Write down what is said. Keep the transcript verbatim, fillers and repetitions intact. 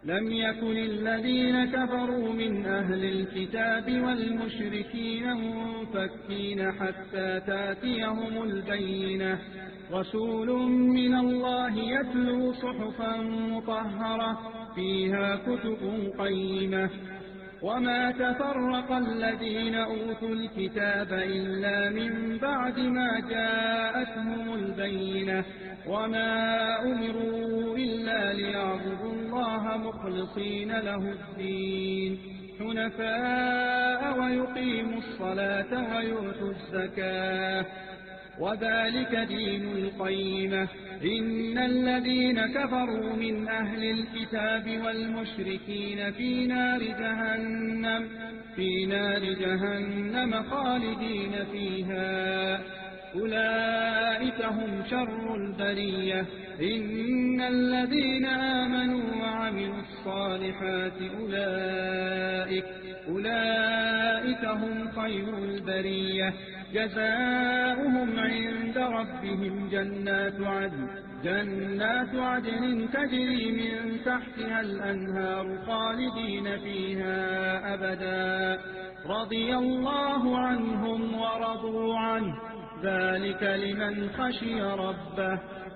لم يكن الذين كفروا من أهل الكتاب والمشركين منفكين حتى تاتيهم البينة رسول من الله يتلو صحفا مطهرة فيها كتب قيمة وما تفرق الذين أوتوا الكتاب إلا من بعد ما جاءتهم البينة وما أمروا إلا ليعبدوا الله مخلصين له الدين حنفاء ويقيموا الصلاة ويؤتوا الزكاة وذلك دين القيمة إن الذين كفروا من أهل الكتاب والمشركين في نار جهنم في نار جهنم خالدين فيها أولئك هم شر البرية إن الذين آمنوا وعملوا الصالحات أولئك أولئك هم خير البرية جزاؤهم عند ربهم جنات عدن جنات عدن تجري من تحتها الأنهار خالدين فيها أبدا رضي الله عنهم ورضوا عنه ذلك لمن خشي ربه